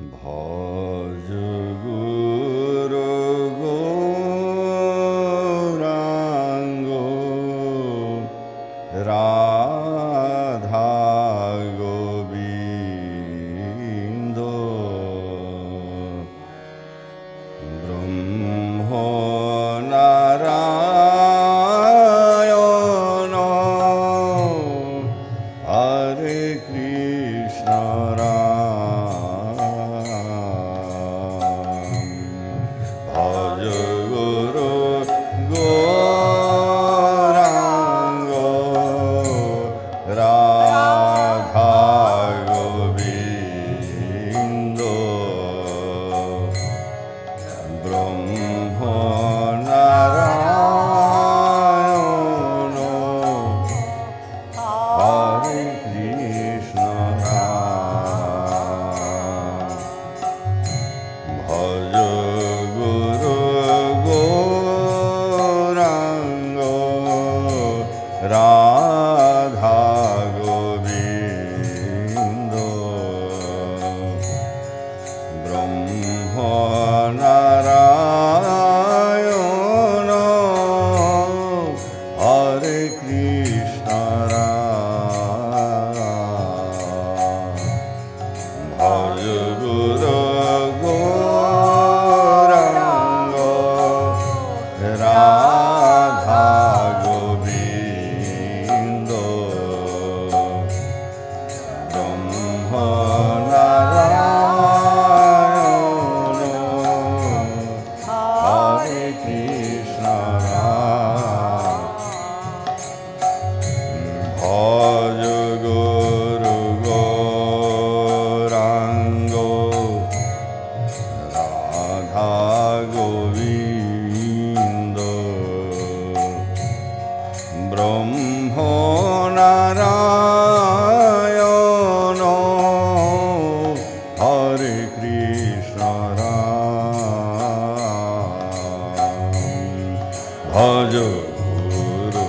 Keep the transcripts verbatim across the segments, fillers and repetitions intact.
ভজ গুরু গৌরাঙ্গ রাধা গোবিন্দ ব্রহ্ম নারায়ণ হরে কৃষ্ণ রাধা গোবিন্দ ব্রহ্ম নারায়ণ হরে কৃষ্ণ ভজ গুরু গৌরাঙ্গ রাধা গোবিন্দ ব্রহ্ম নারায়ণ হরে কৃষ্ণ ভজ গুরু গৌরাঙ্গ রাধা গোবিন্দ ব্রহ্ম নারায়ণ হরে কৃষ্ণ ভজ গুরু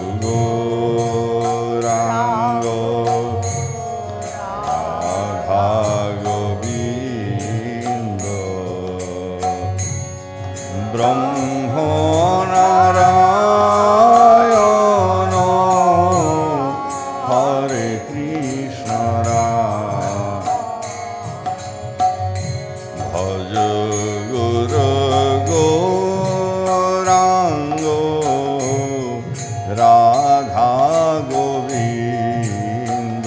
গৌরাঙ্গ রাধা গোবিন্দ ব্রহ্ম নারায়ণ হরে কৃষ্ণ ভজ গুরু গৌরাঙ্গ রাধা গোবিন্দ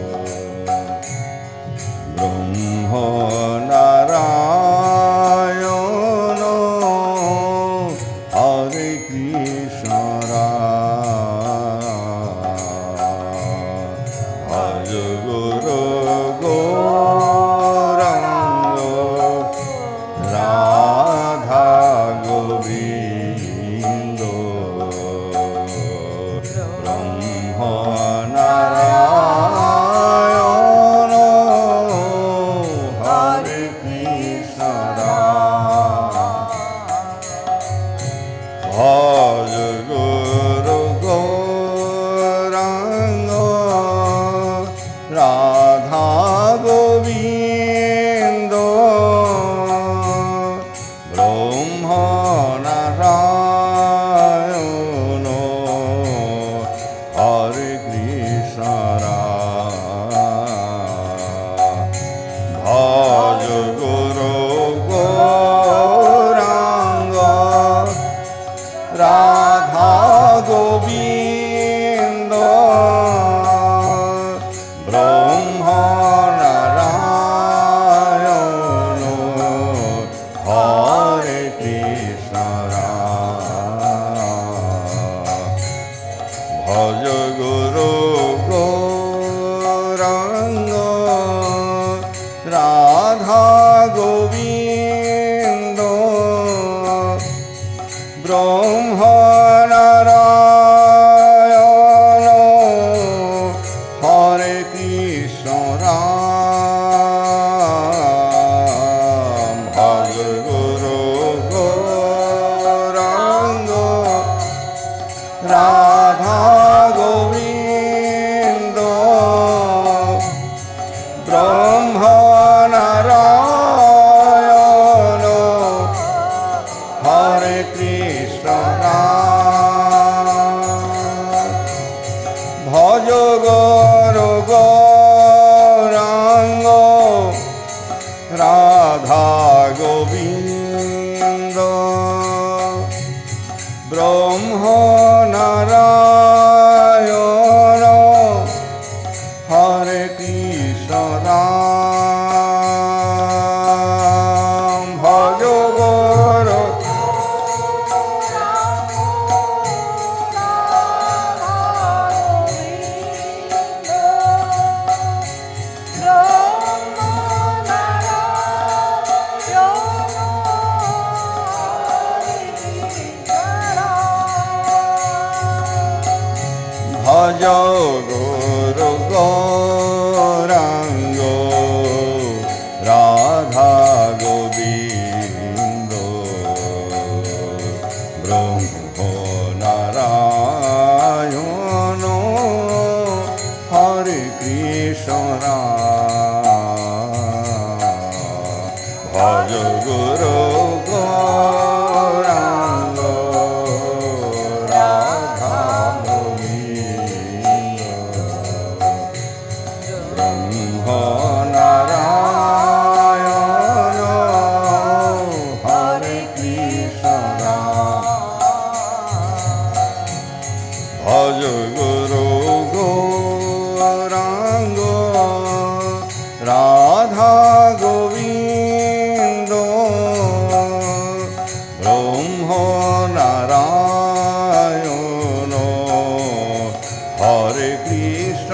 ব্রহ্ম নারায়ণ হরে কৃষ্ণ ভজ গুরু গৌরাঙ্গ রাধা গোবিন্দ ব্রহ্ম নারায়ণ হরে ভজ গুরু গৌরাঙ্গ রাধা গোবিন্দ ব্রহ্ম নারায়ণ হরে কৃষ্ণ ভজ গুরু গৌরাঙ্গ রাধা গোবিন্দ ব্রহ্ম নারায়ণ হরে কৃষ্ণ ভজ গুরু গৌরাঙ্গ রাধা গোবিন্দ ব্রহ্ম নারায়ণ হরে কৃষ্ণ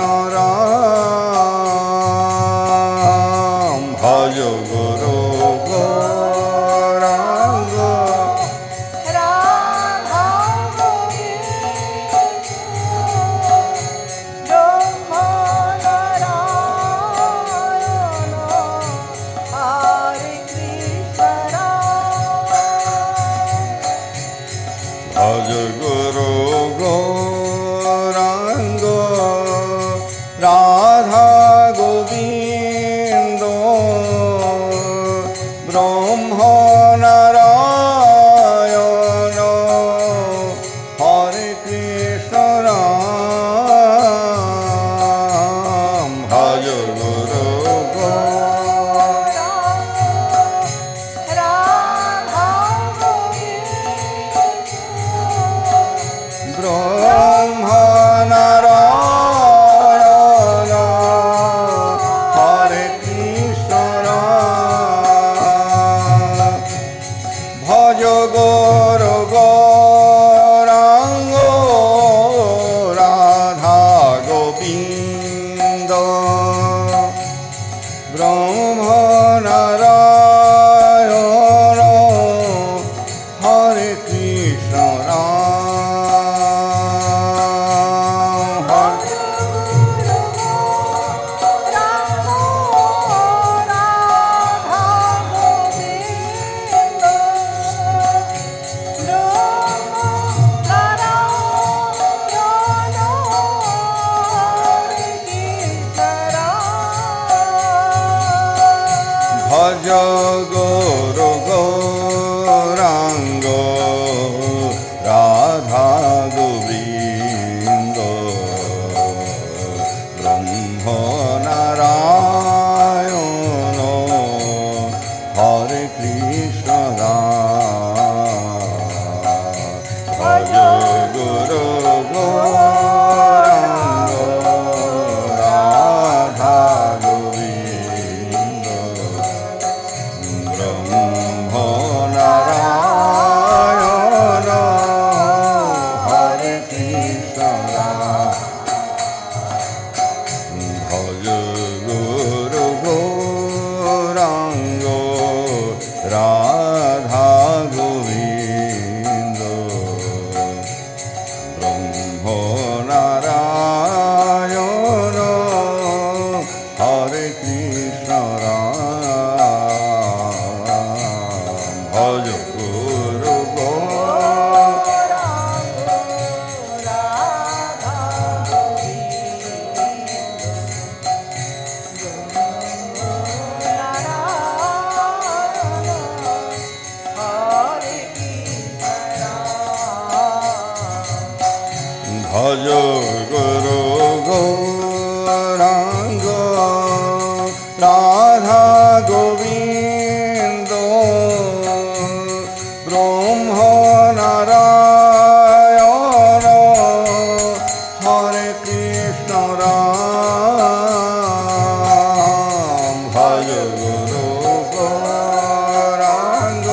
রাম ভজ গুরু গৌরাঙ্গ রাধা গোবিন্দ ব্রহ্ম নারায়ণ হরে কৃষ্ণ ভজ গুরু গৌরাঙ্গ রাধা গোবিন্দ ব্রহ্ম নারায়ণ হরে কৃষ্ণ রাম ভজ গুরু রাধা গোবিন্দ ব্রহ্ম নারায়ণ হরে কৃষ্ণ ভজ গুরু গৌরাঙ্গ রাধা গোবিন্দ ব্রহ্ম নারায়ণ হরে কৃষ্ণ রাম হরে ভজ গুরু গৌরাঙ্গ রাধা গোবিন্দ ব্রহ্ম নারায়ণ হরে কৃষ্ণ ভজ গুরু গৌরাঙ্গ রাধা গোবিন্দ ব্রহ্ম নারায়ণ হরে কৃষ্ণ ভজ গুরু গৌরাঙ্গ রাধা গোবিন্দ ব্রহ্ম নারায়ণ হরে কৃষ্ণ ভজ গুরু ভজ গুরু গৌরাঙ্গ রাধা গোবিন্দ ব্রহ্ম নারায়ণ হরে কৃষ্ণ রাম ভজ গুরু গৌরাঙ্গ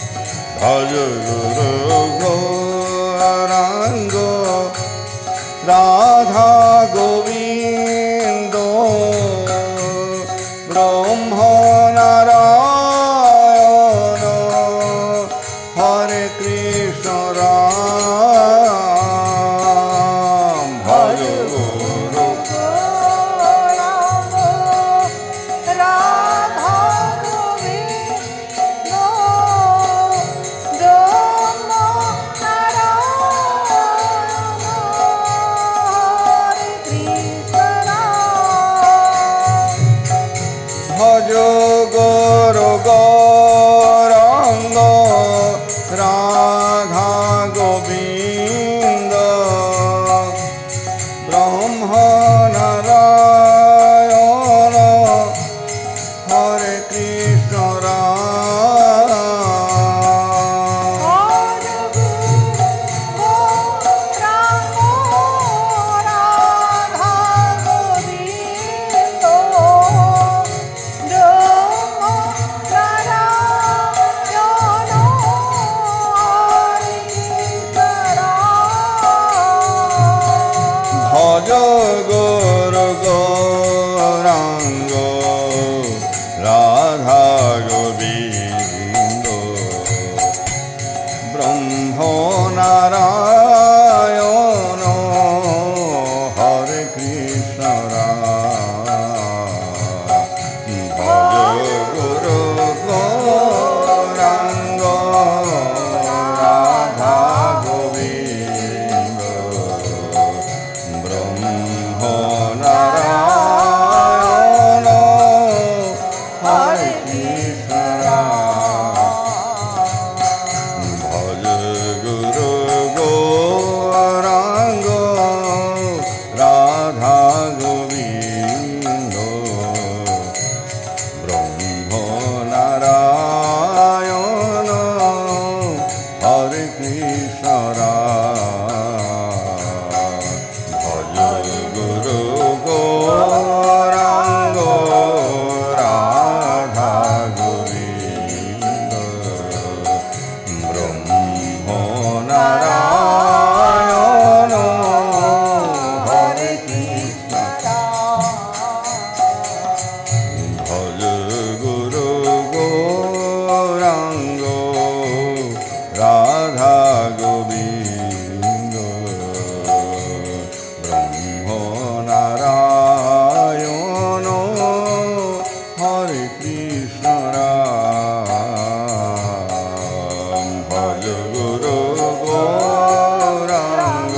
ভজ গুরু গৌরাঙ্গ ব্রহ্ম নারায়ণ হরে কৃষ্ণ রাম ভজ গুরু ভজ গুরু গৌরাঙ্গ রাধা গোবিন্দ ব্রহ্ম নারায়ণ হরে কৃষ্ণ রাম ভজ গুরু গৌরাঙ্গ রাধা গোবিন্দ ব্রহ্ম নারায়ণ হরে কৃষ্ণ রাম ভজ গুরু গৌরাঙ্গ রাধা গোবিন্দ ব্রহ্ম নারায়ণ হরে কৃষ্ণ ভজ গুরু গৌরাঙ্গ রাধা গোবিন্দ ব্রহ্ম নারায়ণ হরে কৃষ্ণ ভজ গুরু গৌরাঙ্গ রাধা গোবিন্দ ব্রহ্ম নারায়ণ হরে কৃষ্ণ ভজ গুরু গৌরাঙ্গ রাধা গোবিন্দ ব্রহ্ম নারায়ণ হরে কৃষ্ণ রাম ভজ গুরু গৌরাঙ্গ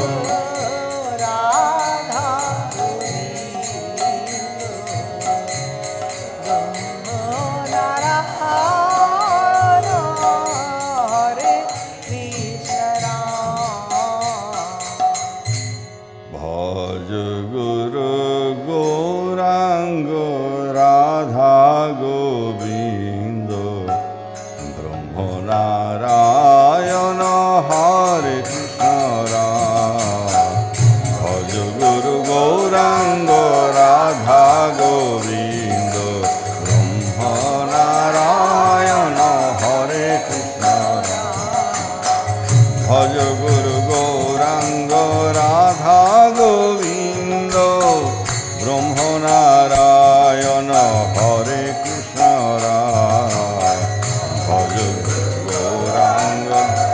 ভজ গুরু গৌরাঙ্গ রাধা গোবিন্দ ব্রহ্ম নারায়ণ হরে কৃষ্ণ রাম ভজ গুরু গৌরাঙ্গ রাধা গোবিন্দ ব্রহ্ম নারায়ণ হরে কৃষ্ণ ভজ গুরু গৌরাঙ্গ রাধা গোবিন্দ ব্রহ্ম নারায়ণ হরে কৃষ্ণ রাম ভজ গৌরাঙ্গ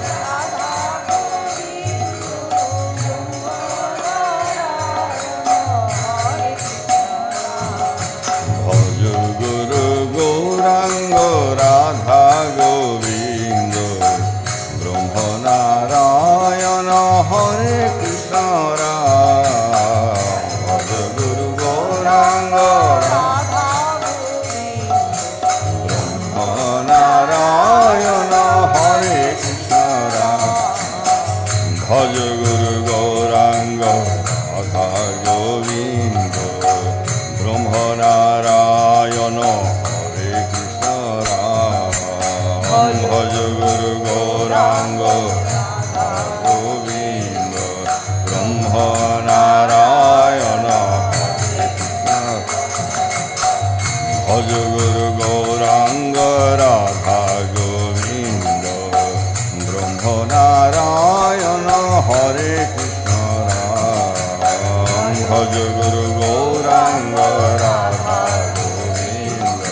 ভজ গুরু গৌরাঙ্গ রাধা গোবিন্দ ব্রহ্ম নারায়ণ হরে কৃষ্ণ রাম ভজ গুরু গৌরাঙ্গ ব্রহ্ম নারায়ণ হরে কৃষ্ণ রাম ভজ গুরু গৌরাঙ্গ রাধা গোবিন্দ ব্রহ্ম নারায়ণ হরে কৃষ্ণ রাম ভজ গুরু গৌরাঙ্গ গোবিন্দ ব্রহ্ম নারায়ণ ভজ গুরু গৌরাঙ্গ রাধা গোবিন্দ ব্রহ্ম নারায়ণ হরে কৃষ্ণ রাম ভজ গুরু গৌরাঙ্গ রাধা গোবিন্দ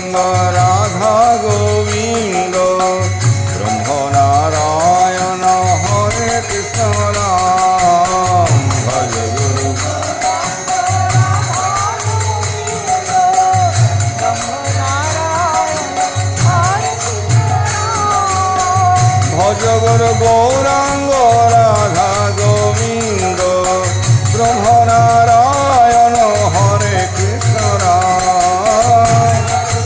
গৌরাঙ্গ রাধা গোবিন্দ ব্রহ্ম নারায়ণ হরে কৃষ্ণ রাম ভজ গুরু ভজ গুরু গৌরাঙ্গ রাধা গোবিন্দ ব্রহ্ম নারায়ণ হরে কৃষ্ণ রাম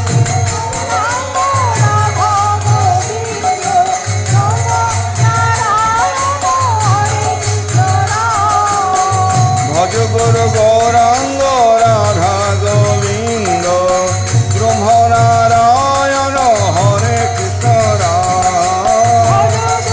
ভজ গুরু গৌরাঙ্গ রাধা গোবিন্দ ব্রহ্ম নারায়ণ হরে কৃষ্ণ রাম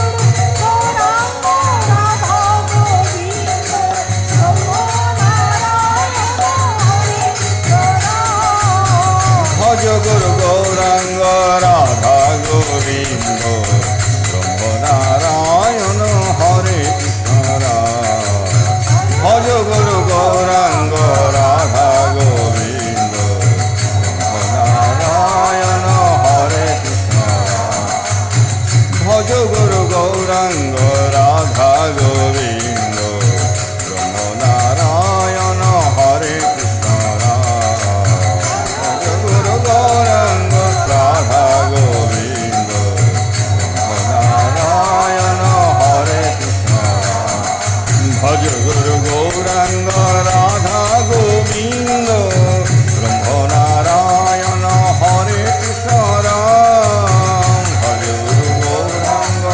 ভজ গুরু গৌরাঙ্গ রাধা গোবিন্দ ব্রহ্ম নারায়ণ হরে কৃষ্ণ রাম ভজ গুরু গৌরাঙ্গ রাধা গোবিন্দ ব্রহ্ম নারায়ণ হরে কৃষ্ণ রাম ভজ গুরু গৌরাঙ্গ রাধা গোবিন্দ ব্রহ্ম নারায়ণ হরে কৃষ্ণ রাম ভজ গুরু গৌরাঙ্গ রাধা গোবিন্দ ব্রহ্ম নারায়ণ হরে কৃষ্ণ রাম ভজ গুরু গৌরাঙ্গ রাধা গোবিন্দ ব্রহ্ম নারায়ণ হরে কৃষ্ণ রাম ভজ গুরু গৌরাঙ্গ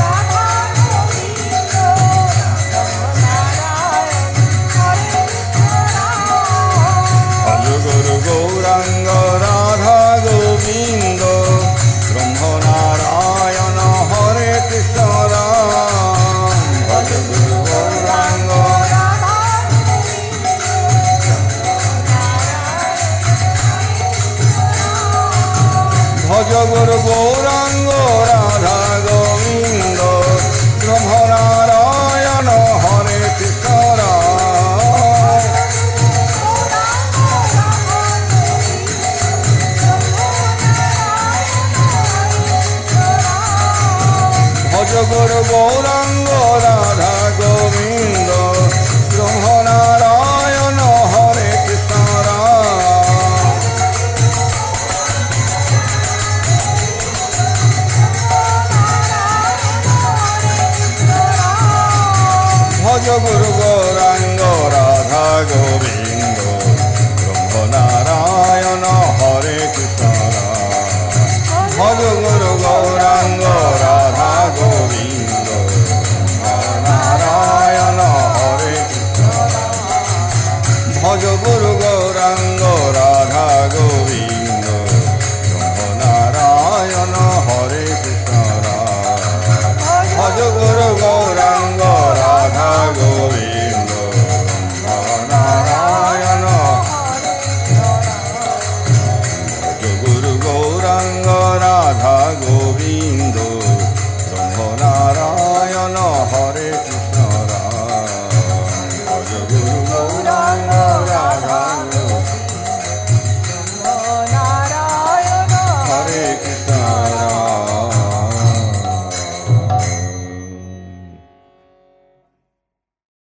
ভজ গুরু গৌরাঙ্গ রাধা গোবিন্দ ব্রহ্ম নারায়ণ হরে কৃষ্ণ রাম ভজ গুরু গৌরাঙ্গ ভজ গুরু গৌরাঙ্গ রাধা গোবিন্দ ব্রহ্ম নারায়ণ হরে কৃষ্ণ রাম ভজ গুরু গৌরাঙ্গ রাধা গোবিন্দ ব্রহ্ম নারায়ণ হরে কৃষ্ণ রাম ভজ গুরু গৌরাঙ্গ রাধা গোবিন্দ ব্রহ্ম নারায়ণ হরে কৃষ্ণ রাম ভজ গুরু গৌরাঙ্গ রাধা গোবিন্দ ব্রহ্ম নারায়ণ হরে কৃষ্ণ রাম ভজ গুরু